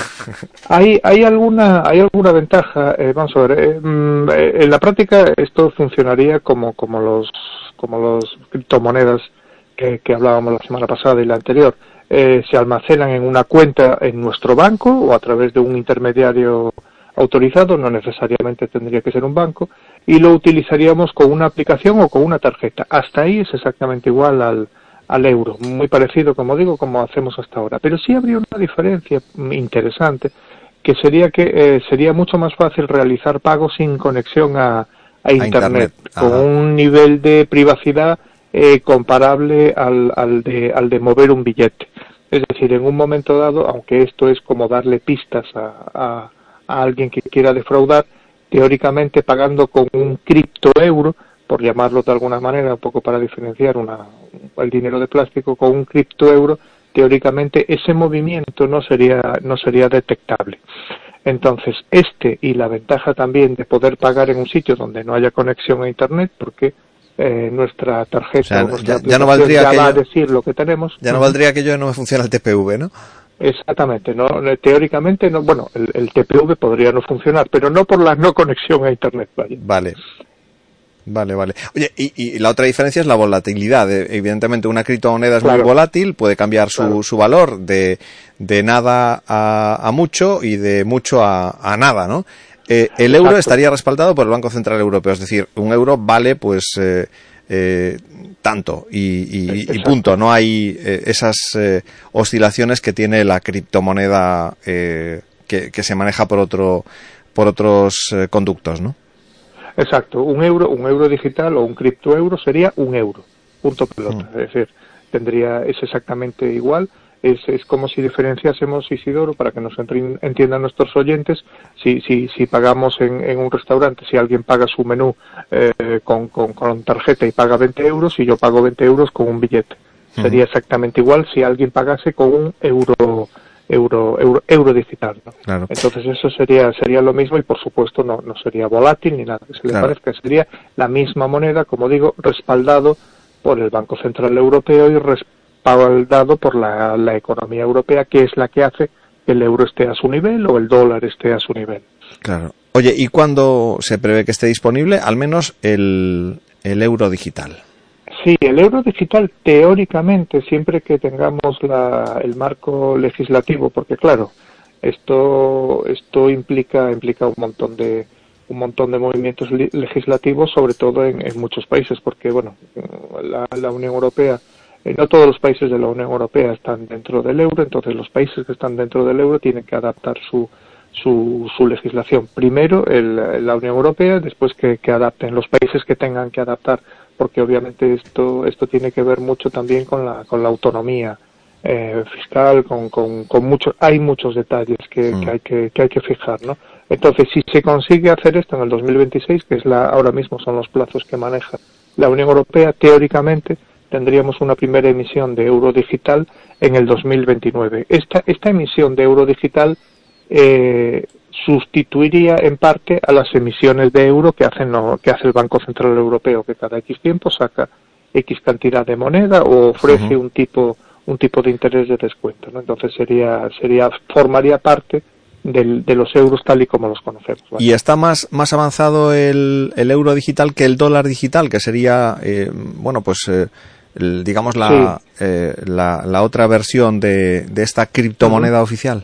Hay alguna ventaja. Vamos a ver. En la práctica esto funcionaría como los criptomonedas que hablábamos la semana pasada y la anterior. Se almacenan en una cuenta en nuestro banco o a través de un intermediario autorizado, no necesariamente tendría que ser un banco, y lo utilizaríamos con una aplicación o con una tarjeta. Hasta ahí es exactamente igual al euro, muy parecido, como digo, como hacemos hasta ahora. Pero sí habría una diferencia interesante, que sería mucho más fácil realizar pagos sin conexión a Internet, con un nivel de privacidad comparable al de mover un billete. Es decir, en un momento dado, aunque esto es como darle pistas a alguien que quiera defraudar, teóricamente pagando con un criptoeuro, por llamarlo de alguna manera, un poco para diferenciar el dinero de plástico, con un criptoeuro, teóricamente ese movimiento no sería detectable. Entonces, y la ventaja también de poder pagar en un sitio donde no haya conexión a Internet, porque nuestra tarjeta o nuestra aplicación ya va a decir lo que tenemos. Ya no valdría aquello de no me funciona el TPV, ¿no? Exactamente, teóricamente no, bueno, el TPV podría no funcionar, pero no por la no conexión a Internet. Vale. Oye, y la otra diferencia es la volatilidad. Evidentemente una criptomoneda es muy volátil, puede cambiar su valor de nada a mucho y de mucho a nada, ¿no? El euro estaría respaldado por el Banco Central Europeo, es decir, un euro vale pues tanto y punto. No hay esas oscilaciones que tiene la criptomoneda que se maneja por otros conductos, ¿no? Exacto, un euro digital o un criptoeuro sería un euro, punto pelota. Es decir, es exactamente igual. Es como si diferenciásemos, Isidoro, para que nos entiendan nuestros oyentes, si pagamos en un restaurante, si alguien paga su menú con tarjeta y paga 20 euros, y yo pago 20 euros con un billete. Sería exactamente igual si alguien pagase con un euro digital, ¿no? Claro. Entonces eso sería lo mismo y por supuesto no sería volátil ni nada que se le parezca. Sería la misma moneda, como digo, respaldado por el Banco Central Europeo y respaldado por la economía europea, que es la que hace que el euro esté a su nivel o el dólar esté a su nivel. Claro. Oye, ¿y cuándo se prevé que esté disponible al menos el euro digital? Sí, el euro digital teóricamente, siempre que tengamos el marco legislativo, porque claro, esto implica un montón de movimientos legislativos, sobre todo en muchos países, porque bueno, la Unión Europea, no todos los países de la Unión Europea están dentro del euro, entonces los países que están dentro del euro tienen que adaptar su legislación. Primero la Unión Europea, después que adapten los países que tengan que adaptar, porque obviamente esto tiene que ver mucho también con la autonomía fiscal, hay muchos detalles que hay que fijar, ¿no? Entonces, si se consigue hacer esto en el 2026, que es ahora mismo son los plazos que maneja la Unión Europea, teóricamente tendríamos una primera emisión de euro digital en el 2029. Esta emisión de euro digital sustituiría en parte a las emisiones de euro que hace el Banco Central Europeo, que cada X tiempo saca X cantidad de moneda o ofrece un tipo de interés de descuento, ¿no? Entonces formaría parte de los euros tal y como los conocemos, ¿vale? Y está más avanzado el euro digital que el dólar digital, que sería digamos la otra versión de esta criptomoneda oficial.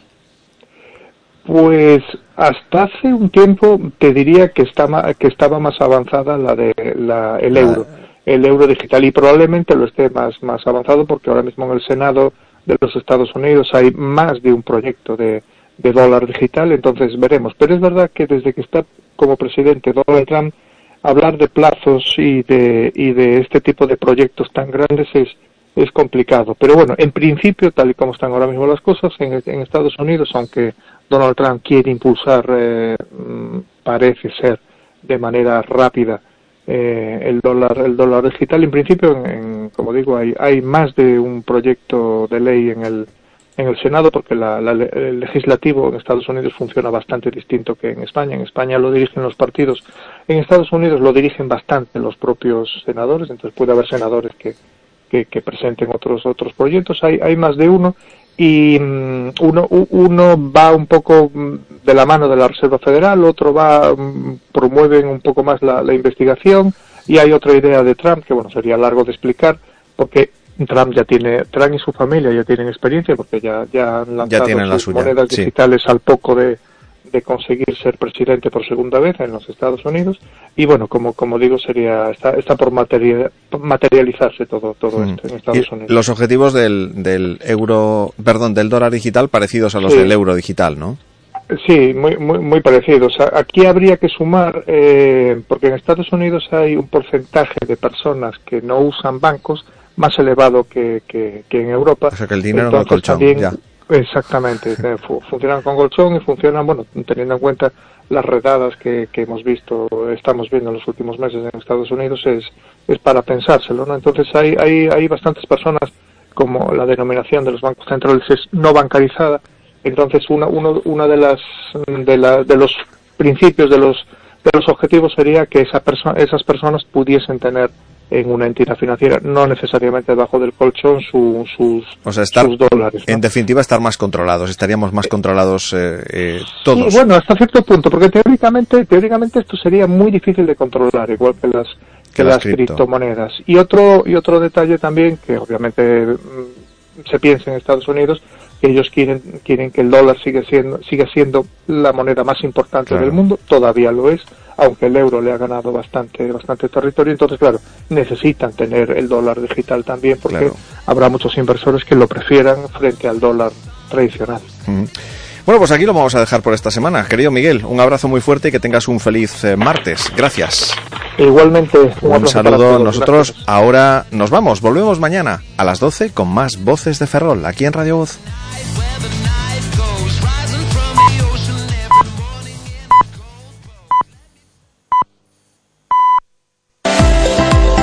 Pues hasta hace un tiempo te diría que estaba más avanzada el euro digital, y probablemente lo esté más avanzado porque ahora mismo en el Senado de los Estados Unidos hay más de un proyecto de dólar digital, entonces veremos. Pero es verdad que desde que está como presidente Donald Trump, hablar de plazos y de este tipo de proyectos tan grandes es complicado. Pero bueno, en principio, tal y como están ahora mismo las cosas, en Estados Unidos, aunque Donald Trump quiere impulsar, parece ser, de manera rápida, el dólar digital, en principio, como digo, hay más de un proyecto de ley en el Senado, porque el legislativo en Estados Unidos funciona bastante distinto que en España. En España lo dirigen los partidos, en Estados Unidos lo dirigen bastante los propios senadores, entonces puede haber senadores que presenten otros proyectos. Hay más de uno, y uno va un poco de la mano de la Reserva Federal, otro promueven un poco más la investigación, y hay otra idea de Trump que, bueno, sería largo de explicar, porque Trump y su familia ya tienen experiencia, porque ya han lanzado sus monedas digitales al poco de conseguir ser presidente por segunda vez en los Estados Unidos, y bueno, como digo, está por materializarse todo esto en Estados Unidos. Los objetivos del dólar digital parecidos a los del euro digital, ¿no? Sí, muy parecidos. Aquí habría que sumar, porque en Estados Unidos hay un porcentaje de personas que no usan bancos más elevado que en Europa. O sea, que el dinero no es colchón, también, ya. Exactamente, funcionan con colchón y funcionan, bueno, teniendo en cuenta las redadas que estamos viendo en los últimos meses en Estados Unidos, es para pensárselo, ¿no? Entonces hay bastantes personas, como la denominación de los bancos centrales es no bancarizada, entonces una de los principios, de los objetivos sería que esas personas pudiesen tener en una entidad financiera, no necesariamente debajo del colchón, sus dólares, ¿no? En definitiva, estar más controlados, estaríamos más controlados todos. Sí, bueno, hasta cierto punto, porque teóricamente esto sería muy difícil de controlar, igual que las criptomonedas. Y otro detalle también, que obviamente se piensa en Estados Unidos, que ellos quieren que el dólar siga siendo la moneda más importante del mundo, todavía lo es, aunque el euro le ha ganado bastante territorio. Entonces, claro, necesitan tener el dólar digital también, porque habrá muchos inversores que lo prefieran frente al dólar tradicional. Bueno, pues aquí lo vamos a dejar por esta semana. Querido Miguel, un abrazo muy fuerte y que tengas un feliz martes. Gracias. Igualmente. Un saludo. Nosotros ahora nos vamos. Volvemos mañana a las 12 con más Voces de Ferrol, aquí en Radio Voz.